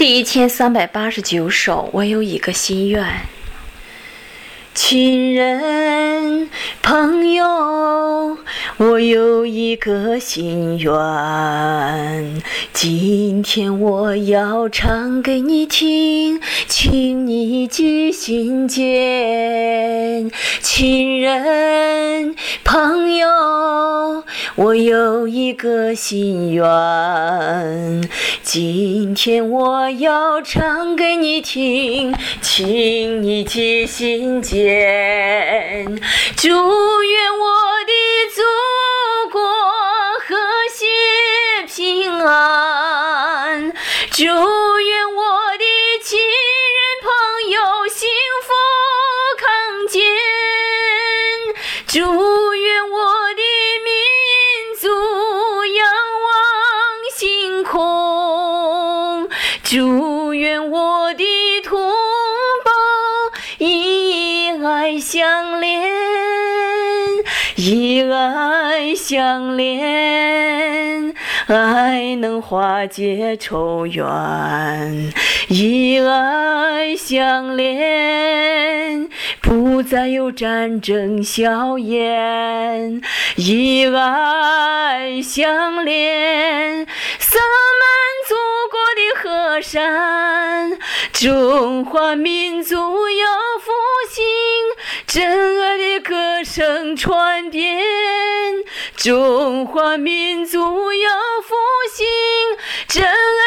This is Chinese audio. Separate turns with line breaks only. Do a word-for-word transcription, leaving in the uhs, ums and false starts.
第一千三百八十九首，我有一个心愿。亲人朋友，我有一个心愿，今天我要唱给你听，请你记心间。亲人朋友，我有一个心愿，今天我要唱给你听，请你记心间。祝愿我的祖国和谐平安，祝愿我的亲人朋友幸福康健，祝愿我的民族仰望星空，祝愿我的同胞以爱相连，以爱相连，爱能化解仇怨，以爱相连，不再有战争硝烟，以爱相连，洒满祖国的河山，中华民族要复兴，真爱的歌声传遍，中华民族要复兴，真爱